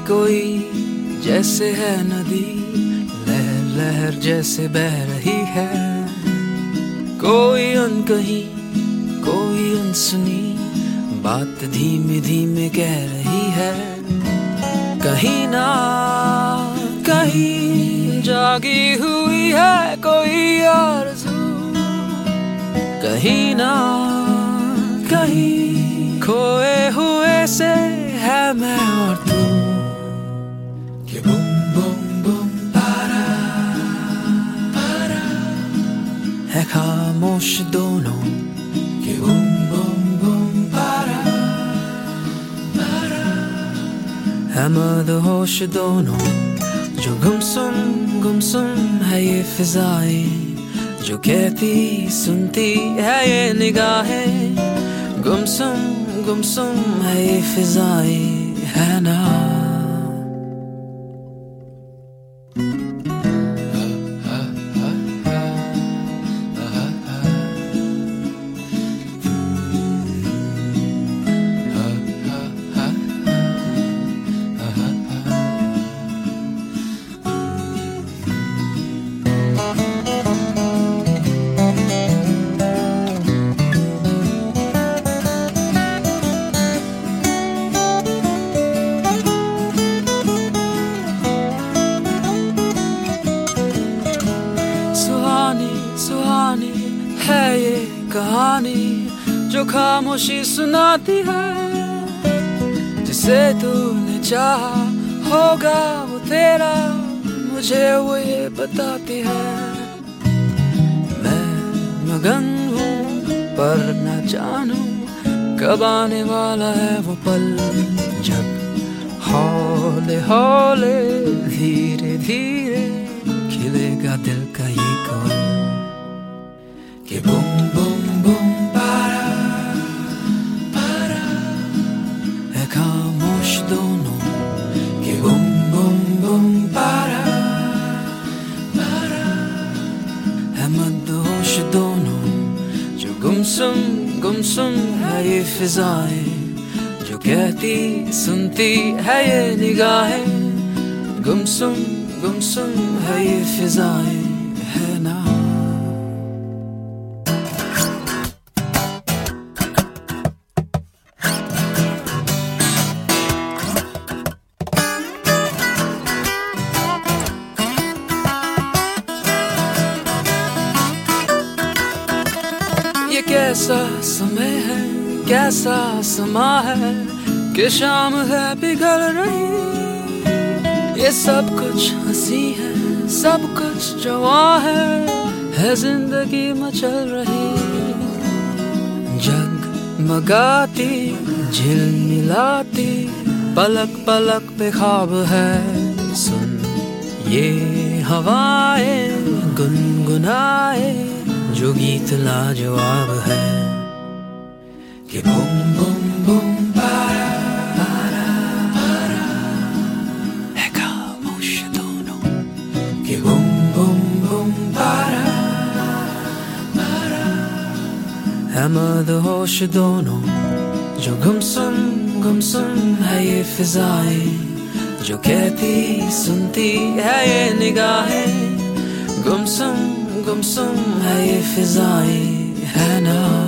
कोई जैसे है नदी, लहर लहर जैसे बह रही है। कोई अनकही कोई अनसुनी बात धीमे धीमे कह रही है। कहीं ना कहीं जागी हुई है कोई आरज़ू, कहीं ना कहीं खोए हुए से है मैं और तू। कि बुम बुम बुम पारा पारा है खामोश दोनों, कि बुम बुम बुम पारा पारा है मदहोश दोनों। जो गुमसुम है ये फिजाएं, जो कहती सुनती है ये निगाहें। गुमसुम है ये फिजाएं, है ना। सुहानी है ये कहानी जो खामोशी सुनाती है। जिसे तूने चाहा होगा वो तेरा, मुझे वो ये बताती है। मैं मगन हूँ पर न जानूं कब आने वाला है वो पल, जब हौले हौले धीरे धीरे खिलेगा दिल का ये कौल। कि बुम बुम बुम पारा पारा है खामोश दोनों, कि बुम बुम बुम पारा पारा है मदहोश दोनों। जो गुमसुम है ये फिजाएं, जो कहती सुनती है ये निगाहें। गुमसुम है ये फिजाएं, है ना। ये कैसा समय है कैसा समा है कि शाम है पिघल रही। ये सब कुछ हंसी है सब कुछ जवां है जिंदगी मचल रही। जगमगाती झिलमिलाती पलक पलक पे ख्वाब है। सुन ये हवाएं गुनगुनाए जो गीत लाजवाब है। कि बुम बुम बुम पारा पारा पारा है खामोश दोनों, कि बुम बुम बुम पारा पारा है मदहोश दोनों। जो गुमसुम है ये फिजाएं, जो कहती सुनती है ये निगाहें। गुमसुम है ये फिजाएं, है ना।